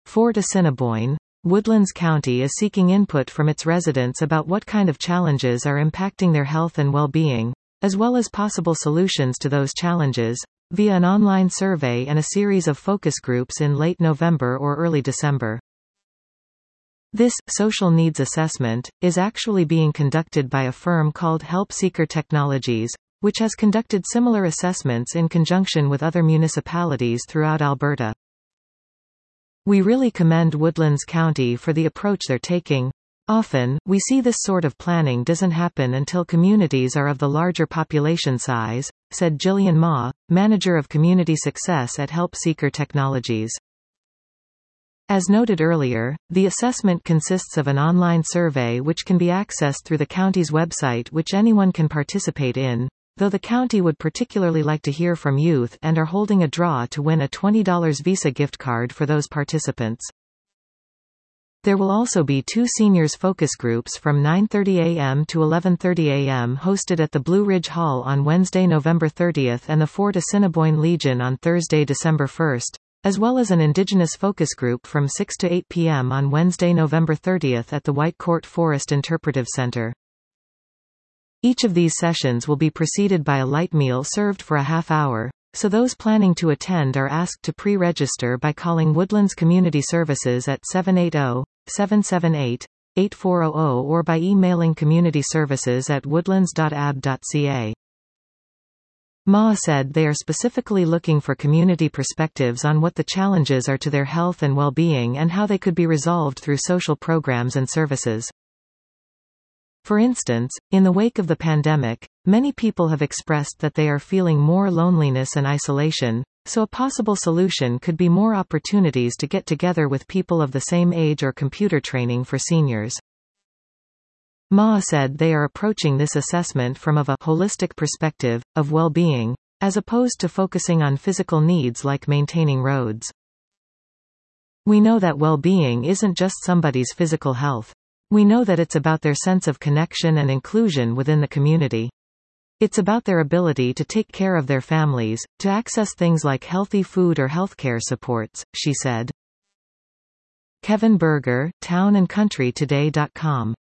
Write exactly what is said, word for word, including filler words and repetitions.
Fort Assiniboine, Woodlands County is seeking input from its residents about what kind of challenges are impacting their health and well-being, as well as possible solutions to those challenges, via an online survey and a series of focus groups in late November or early December. This social needs assessment is actually being conducted by a firm called Help Seeker Technologies, which has conducted similar assessments in conjunction with other municipalities throughout Alberta. We really commend Woodlands County for the approach they're taking. Often, we see this sort of planning doesn't happen until communities are of the larger population size, said Jillian Ma, Manager of Community Success at Help Seeker Technologies. As noted earlier, the assessment consists of an online survey which can be accessed through the county's website, which anyone can participate in, though the county would particularly like to hear from youth and are holding a draw to win a twenty dollar Visa gift card for those participants. There will also be two seniors focus groups from nine thirty a m to eleven thirty a m hosted at the Blue Ridge Hall on Wednesday, November thirtieth and the Fort Assiniboine Legion on Thursday, December first, as well as an Indigenous focus group from six to eight p m on Wednesday, November thirtieth at the Whitecourt Forest Interpretive Center. Each of these sessions will be preceded by a light meal served for a half hour, so those planning to attend are asked to pre-register by calling Woodlands Community Services at seven eight zero, seven seven eight, eight four zero zero or by emailing communityservices at woodlands dot a b dot c a. Ma said they are specifically looking for community perspectives on what the challenges are to their health and well-being and how they could be resolved through social programs and services. For instance, in the wake of the pandemic, many people have expressed that they are feeling more loneliness and isolation, so a possible solution could be more opportunities to get together with people of the same age or computer training for seniors. Ma said they are approaching this assessment from of a holistic perspective, of well-being, as opposed to focusing on physical needs like maintaining roads. We know that well-being isn't just somebody's physical health. We know that it's about their sense of connection and inclusion within the community. It's about their ability to take care of their families, to access things like healthy food or healthcare supports, she said. Kevin Berger, town and country today dot com